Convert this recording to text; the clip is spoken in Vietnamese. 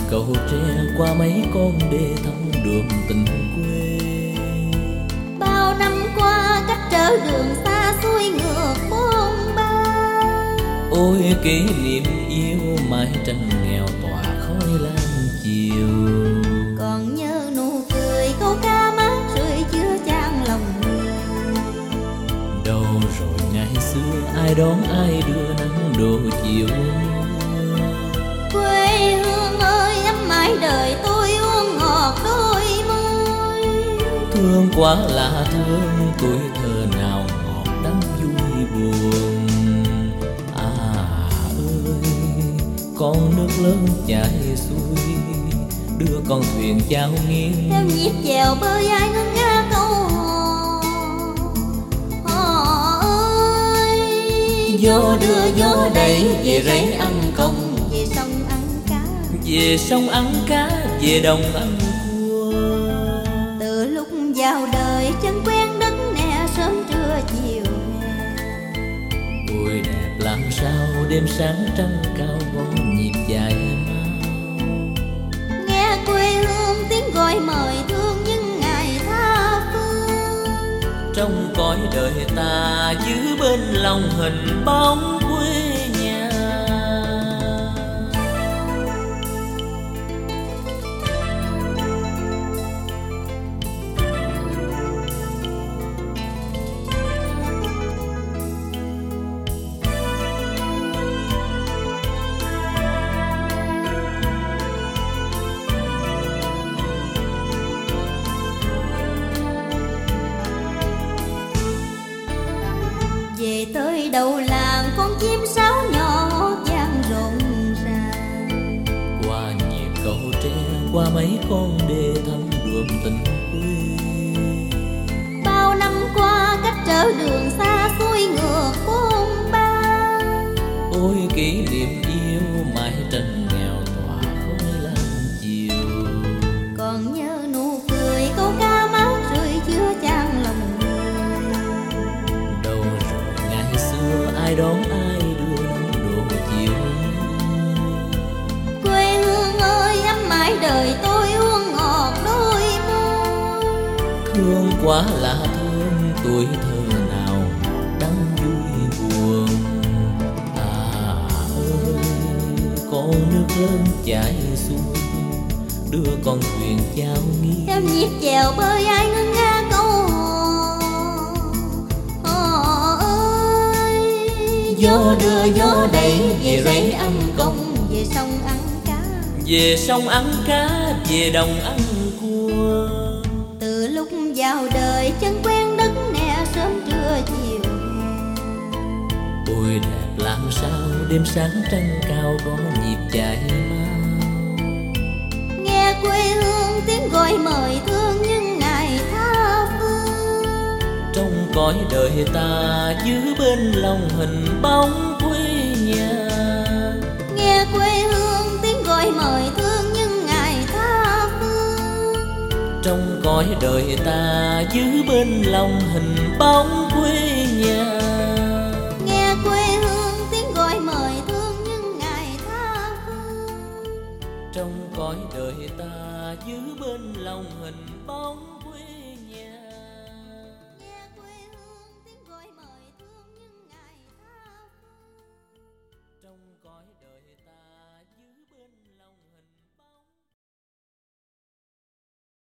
cầu tre qua mấy con đê thăm đường tình quê. Bao năm qua cách trở đường xa xuôi ngược bôn ba. Ôi kỷ niệm yêu mãi tranh nghèo tỏa khói lam chiều. Còn nhớ nụ cười câu ca mát rượi chưa chan lòng người. Đâu rồi ngày xưa ai đón ai đưa nắng đổ chiều. Quê hương ơi ấm mãi đời tôi uống ngọt đôi môi. Thương quá là thương tuổi thơ nào ngọt đắng vui buồn. À ơi con nước lớn chảy xuôi đưa con thuyền chao nghiêng. Theo nhịp chèo bơi ai ngân nga câu hò ơi. Gió đưa gió đẩy về rẫy ăn công. Về sông ăn cá. Về sông ăn cá, về đồng ăn cua. Từ lúc vào đời chân quen đất nè sớm trưa chiều. Ôi đẹp làm sao đêm sáng trăng cao gõ nhịp dài mau. Nghe quê hương tiếng gọi mời thương những ngày tha phương. Trong cõi đời ta giữ bên lòng hình bóng quê nhà. Về tới đầu làng con chim sáo nhỏ vang rộn ràng. Qua nhịp cầu tre qua mấy con đê thăm đường tình quê. Bao năm qua cách trở đường xa xuôi ngược bôn ba. Ôi kỷ niệm yêu mãi tranh nghèo tỏa khói lam chiều. Còn nhớ nụ cười câu ca mát rượi chưa chan lòng người. Đâu rồi ngày xưa ai đón ai đưa nắng đổ chiều. Quê hương ơi ấm mãi đời tôi uống ngọt đôi môi. Thương quá là thương tuổi thơ nào đắng vui buồn. À ơi con nước lớn chảy xuôi đưa con thuyền chao nghiêng. Theo nhịp chèo bơi ai ngân nga câu hò ơi. Gió đưa gió đẩy về rẫy ăn công. Về sông ăn cá. Về sông ăn cá, về đồng ăn cua. Từ lúc vào đời chân quen đất nè sớm trưa chiều. Ôi đẹp làm sao đêm sáng trăng cao có nhịp chạy mau. Nghe quê hương tiếng gọi mời thương những ngày tha phương. Trong cõi đời ta giữ bên lòng hình bóng quê nhà. Nghe quê hương tiếng gọi mời thương những ngày tha phương. Trong cõi đời ta giữ bên lòng hình bóng quê nhà. Nghe quê hương tiếng gọi mời thương những ngày tha phương. Trong cõi đời ta giữ bên lòng hình bóng